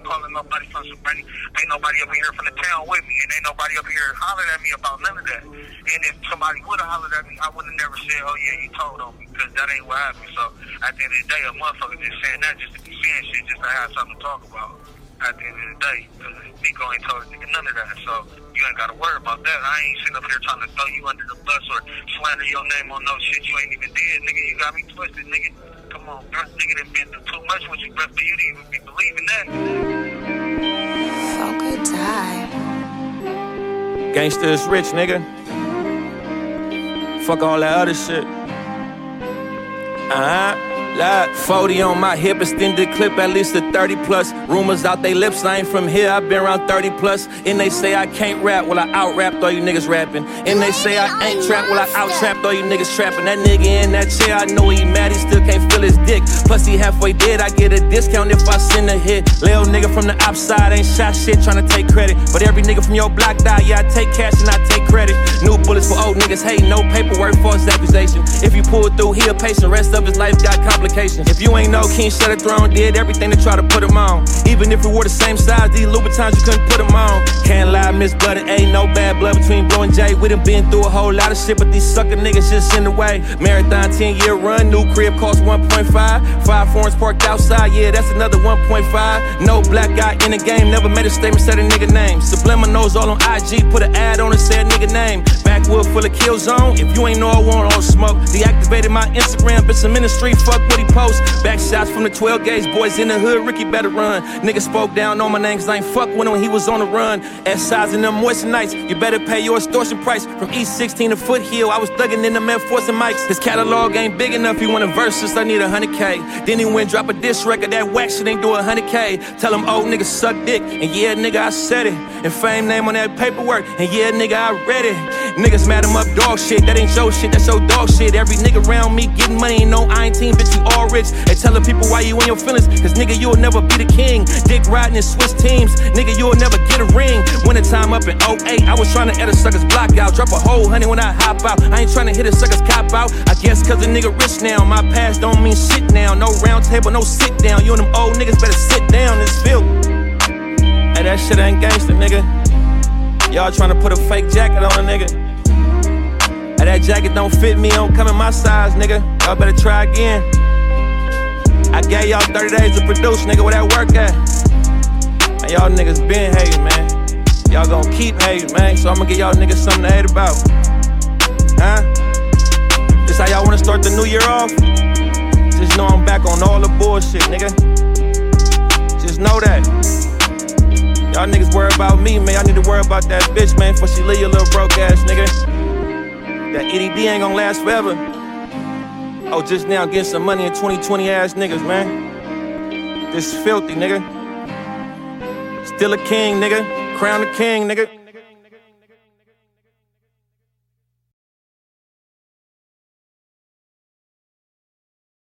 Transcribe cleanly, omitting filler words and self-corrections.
calling nobody from Soprani. Ain't nobody up here from the town with me, and ain't nobody up here hollering at me about none of that. And if somebody would have hollered at me, I would have never said, oh yeah, you told on me, because that ain't what happened. So at the end of the day, a motherfucker just saying that just to be saying shit, just to have something to talk about. At the end of the day, Nico ain't told a nigga none of that, so you ain't gotta worry about that. I ain't sitting up here trying to throw you under the bus or slander your name on no shit you ain't even did, nigga. You got me twisted, nigga. Come on, bro. Nigga done been through too much with you, bro, for you to even be believing that. Fuck good time. Gangsta is rich, nigga. Fuck all that other shit. 40 on my hip, extended clip, at least a 30 plus. Rumors out they lips, I ain't from here, I been around 30 plus. And they say I can't rap, well I out-rapped all you niggas rapping. And they say I ain't trap, well I out-trapped all you niggas trapping. That nigga in that chair, I know he mad, he still can't feel his dick. Plus he halfway dead, I get a discount if I send a hit. Lil nigga from the outside ain't shot shit, tryna take credit. But every nigga from your block die, yeah I take cash and I take credit. New bullets for old niggas, hey, no paperwork, false accusation. If you pull through, he a patient, rest of his life got complications. If you ain't know, King Shutter Throne did everything to try to put him on. Even if we were the same size, these Louboutins you couldn't put him on. Can't lie, Miss Blooded, ain't no bad blood between Blue and Jay. We done been through a whole lot of shit, but these sucker niggas just in the way. Marathon 10-year run, new crib cost 1.5. 5 foreigns parked outside, yeah, that's another 1.5. No black guy in the game, never made a statement, said a nigga name. Subliminals all on IG, put an ad on and say a nigga name. Backwood full of kill zone, if you ain't know I want all smoke. Deactivated my Instagram, bitch, I'm in the street, fuck what he post. Back shots from the 12 gauge, boys in the hood, Ricky better run. Nigga spoke down on my name cause I ain't fuck with him when he was on the run. S-size in them moist nights, you better pay your extortion price. From East 16 to Foothill, I was thugging in the Enforcing mics. His catalog ain't big enough, he want a versus, I need 100K. Then he went drop a diss record, that whack shit ain't do 100K. Tell him old niggas suck dick, and yeah nigga I said it. And fame name on that paperwork, and yeah nigga I read it. Niggas mad him up dog shit, that ain't your shit, that's your dog shit. Every nigga around me getting money, no I ain't team, bitch you all rich. They tellin' people why you in your feelings, cause nigga you'll never be the king. Dick riding in Swiss teams, nigga you'll never get a ring. Winter time up in 08, I was tryna edit suckers block out. Drop a whole honey when I hop out, I ain't tryna hit a suckers cop out. I guess cause a nigga rich now, my past don't mean shit now. No round table, no sit down, you and them old niggas better sit down in this field. Hey that shit ain't gangsta nigga. Y'all tryna put a fake jacket on a nigga. Hey that jacket don't fit me, don't come in my size nigga. Y'all better try again. I gave y'all 30 days to produce, nigga, where that work at? And y'all niggas been hating, man. Y'all gon' keep hating, man. So I'ma give y'all niggas something to hate about. Huh? This how y'all wanna start the new year off? Just know I'm back on all the bullshit, nigga. Just know that. Y'all niggas worry about me, man. Y'all need to worry about that bitch, man, before she leave your little broke ass, nigga. That EDD ain't gon' last forever. Oh, just now getting some money in 2020 ass niggas, man. This is filthy, nigga. Still a king, nigga. Crown the king, nigga.